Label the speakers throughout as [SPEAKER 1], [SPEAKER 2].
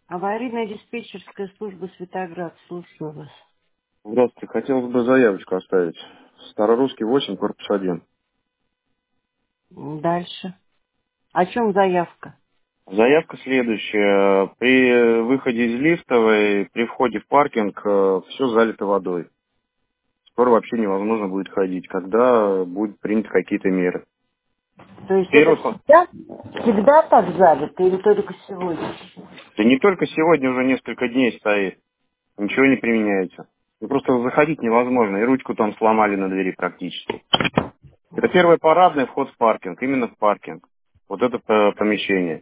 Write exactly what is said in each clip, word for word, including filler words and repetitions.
[SPEAKER 1] Аварийная диспетчерская служба Светоград. Слушаю вас.
[SPEAKER 2] Здравствуйте. Хотелось бы заявочку оставить. Старорусский восемь, корпус один.
[SPEAKER 1] М, Дальше. О чем заявка?
[SPEAKER 2] Заявка следующая. При выходе из лифтовой, при входе в паркинг, все залито водой. Скоро вообще невозможно будет ходить, когда будут приняты какие-то меры.
[SPEAKER 1] То есть это
[SPEAKER 2] Первый факт.
[SPEAKER 1] всегда, всегда так залито или только сегодня?
[SPEAKER 2] Да не только сегодня, уже несколько дней стоит. Ничего не применяется. Ну, просто заходить невозможно. И ручку там сломали на двери практически. Это первый парадный вход в паркинг. Именно в паркинг. Вот это по- помещение.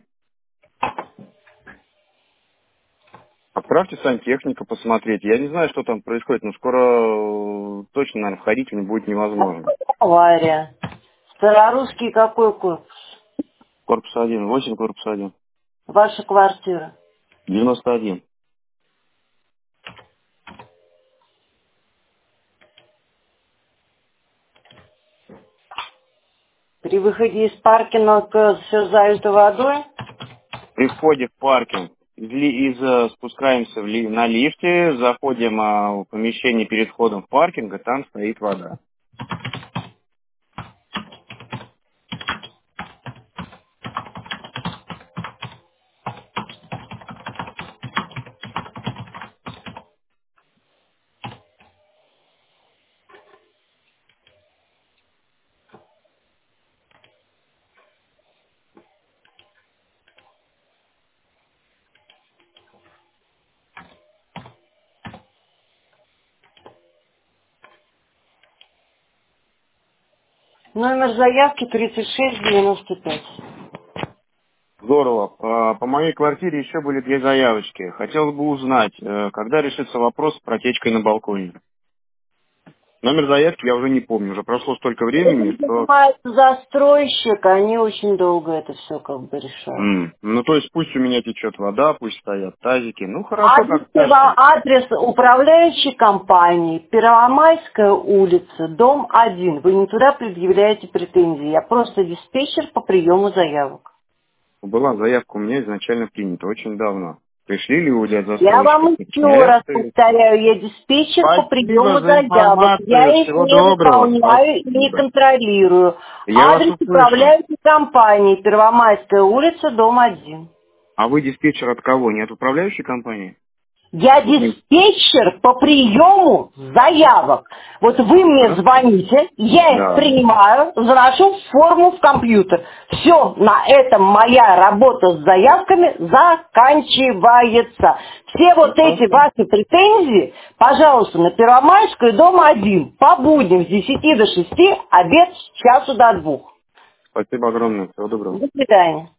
[SPEAKER 2] Отправьте сантехника посмотреть. Я не знаю, что там происходит, но скоро э, точно, наверное, входить мне будет невозможно.
[SPEAKER 1] Авария. Старорусский какой корпус?
[SPEAKER 2] Корпус один, восемь, корпус один.
[SPEAKER 1] Ваша квартира.
[SPEAKER 2] девяносто один.
[SPEAKER 1] При выходе из паркинга все залито водой?
[SPEAKER 2] При входе в паркинг из, ли- из, э, спускаемся в ли- на лифте, заходим а, в помещение перед входом в паркинг, и там стоит вода.
[SPEAKER 1] Номер заявки тридцать шесть девяносто пять.
[SPEAKER 2] Здорово. А, По моей квартире еще были две заявочки. Хотелось бы узнать, э, когда решится вопрос с протечкой на балконе. Номер заявки я уже не помню, уже прошло столько времени,
[SPEAKER 1] Этим
[SPEAKER 2] что...
[SPEAKER 1] занимается застройщик, они очень долго это все как бы решают.
[SPEAKER 2] М, Ну, то есть пусть у меня течет вода, пусть стоят тазики. Ну, хорошо,
[SPEAKER 1] Адрес,
[SPEAKER 2] как
[SPEAKER 1] перво-
[SPEAKER 2] скажете.
[SPEAKER 1] адрес управляющей компании, Первомайская улица, дом один. Вы не туда предъявляете претензии. Я просто диспетчер по приему заявок.
[SPEAKER 2] Была заявка у меня изначально принята очень давно. Пришли люди от
[SPEAKER 1] Я
[SPEAKER 2] застройщиков,
[SPEAKER 1] вам еще раз
[SPEAKER 2] реакции.
[SPEAKER 1] повторяю, я диспетчер по приему
[SPEAKER 2] Спасибо за
[SPEAKER 1] заявок.
[SPEAKER 2] информацию.
[SPEAKER 1] Я их
[SPEAKER 2] Всего
[SPEAKER 1] не
[SPEAKER 2] доброго.
[SPEAKER 1] выполняю и не
[SPEAKER 2] Спасибо.
[SPEAKER 1] контролирую.
[SPEAKER 2] Я вас
[SPEAKER 1] Адрес
[SPEAKER 2] услышал.
[SPEAKER 1] управляющей компании, Первомайская улица, дом один.
[SPEAKER 2] А вы диспетчер от кого? Не от управляющей компании?
[SPEAKER 1] Я
[SPEAKER 2] Вот не-
[SPEAKER 1] диспетчер по приему заявок. Вот вы мне
[SPEAKER 2] Хорошо.
[SPEAKER 1] звоните, я их
[SPEAKER 2] Да.
[SPEAKER 1] принимаю, заношу в форму в компьютер. Все, на этом моя работа с заявками заканчивается. Все
[SPEAKER 2] Ну,
[SPEAKER 1] вот эти
[SPEAKER 2] хорошо.
[SPEAKER 1] ваши претензии, пожалуйста, на Первомайскую, дом один, по будням с десяти до шести, обед с часу до двух.
[SPEAKER 2] Спасибо огромное. Всего доброго.
[SPEAKER 1] До свидания.